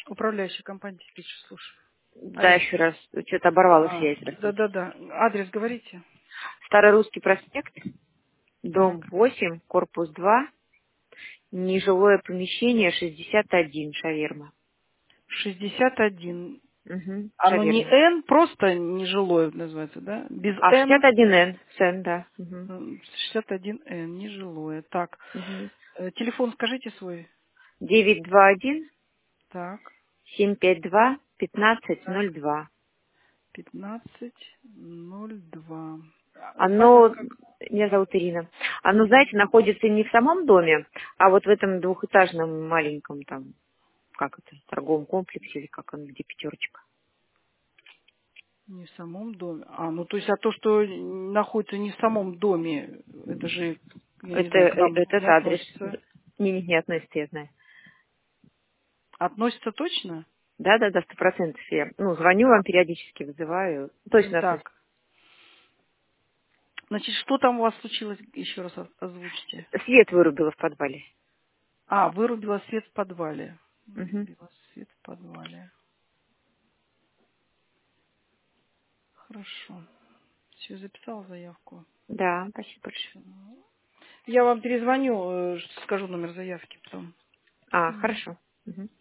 Управляющая компания «Теплича», слушаю. Да, Алло. еще раз. Что-то оборвала А, связь, простите. да-да-да. Адрес говорите. Старый Русский проспект, дом Так. 8, корпус 2, нежилое помещение 61, шаверма. 61. Угу, Оно не шаверма. Н, просто нежилое называется, да? Без А Н. 61Н, Сен, да. Угу. 61Н, нежилое. Так. Угу. Телефон скажите свой. 921 Так. 752 Так. 1502. 1502. Вас это Оно, как? меня зовут Ирина, оно, Ирина. знаете, находится не в самом доме, а вот в этом двухэтажном маленьком там, как это, торговом комплексе или как он, где пятерочка. Не в самом доме. Ну то есть, то, что находится не в самом доме, это же, я не знаю, к нам не Этот адрес относится. не относится, я знаю. Относится точно? Да, 100%. Я, звоню вам периодически, вызываю. Точно относится. Так. Значит, что там у вас случилось? Еще раз озвучите. Свет вырубила в подвале. Вырубила свет в подвале. Мгм. Вырубила свет в подвале. Хорошо. Все, записала заявку. Да, спасибо большое. Я вам перезвоню, скажу номер заявки потом. Хорошо. Мгм.